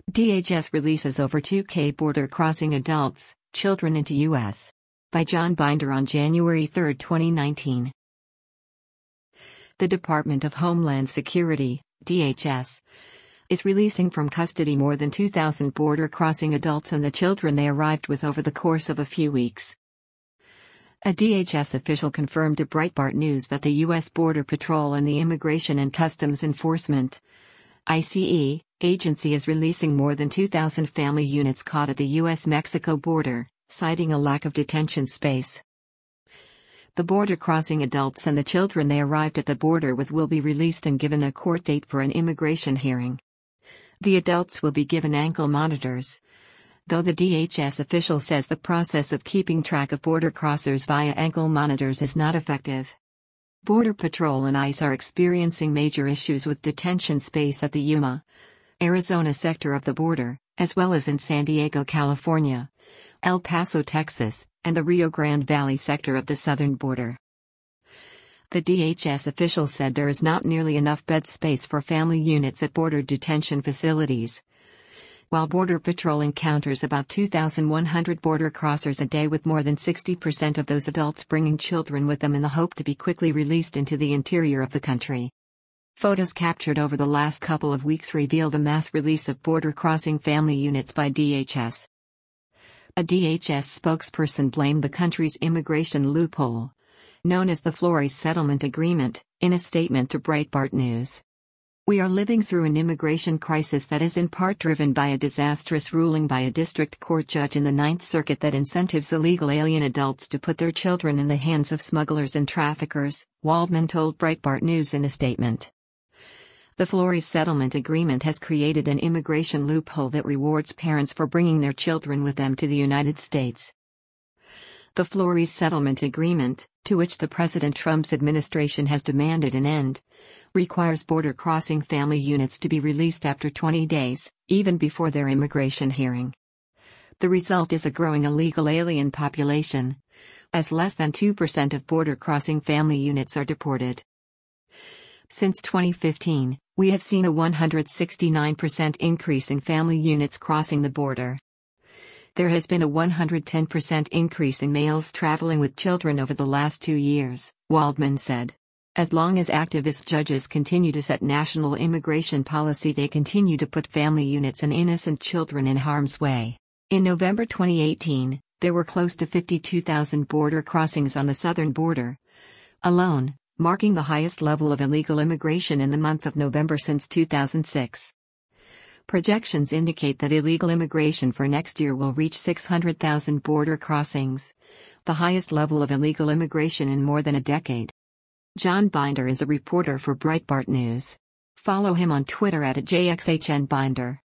DHS releases over 2K border crossing adults, children into U.S. By John Binder on January 3, 2019. The Department of Homeland Security, DHS, is releasing from custody more than 2,000 border crossing adults and the children they arrived with over the course of a few weeks. A DHS official confirmed to Breitbart News that the U.S. Border Patrol and the Immigration and Customs Enforcement (ICE) agency is releasing more than 2,000 family units caught at the U.S.-Mexico border, citing a lack of detention space. The border crossing adults and the children they arrived at the border with will be released and given a court date for an immigration hearing. The adults will be given ankle monitors, though the DHS official says the process of keeping track of border crossers via ankle monitors is not effective. Border Patrol and ICE are experiencing major issues with detention space at the Yuma, Arizona sector of the border, as well as in San Diego, California, El Paso, Texas, and the Rio Grande Valley sector of the southern border. The DHS official said there is not nearly enough bed space for family units at border detention facilities. While Border Patrol encounters about 2,100 border crossers a day, with more than 60% of those adults bringing children with them in the hope to be quickly released into the interior of the country. Photos captured over the last couple of weeks reveal the mass release of border crossing family units by DHS. A DHS spokesperson blamed the country's immigration loophole, known as the Flores Settlement Agreement, in a statement to Breitbart News. "We are living through an immigration crisis that is in part driven by a disastrous ruling by a district court judge in the Ninth Circuit that incentives illegal alien adults to put their children in the hands of smugglers and traffickers," Waldman told Breitbart News in a statement. The Flores Settlement Agreement has created an immigration loophole that rewards parents for bringing their children with them to the United States. The Flores Settlement Agreement, to which the President Trump's administration has demanded an end, requires border crossing family units to be released after 20 days, even before their immigration hearing. The result is a growing illegal alien population, as less than 2% of border crossing family units are deported. Since 2015, we have seen a 169% increase in family units crossing the border. There has been a 110% increase in males traveling with children over the last 2 years, Waldman said. As long as activist judges continue to set national immigration policy, they continue to put family units and innocent children in harm's way. In November 2018, there were close to 52,000 border crossings on the southern border alone, marking the highest level of illegal immigration in the month of November since 2006. Projections indicate that illegal immigration for next year will reach 600,000 border crossings, the highest level of illegal immigration in more than a decade. John Binder is a reporter for Breitbart News. Follow him on Twitter @JXHNBinder.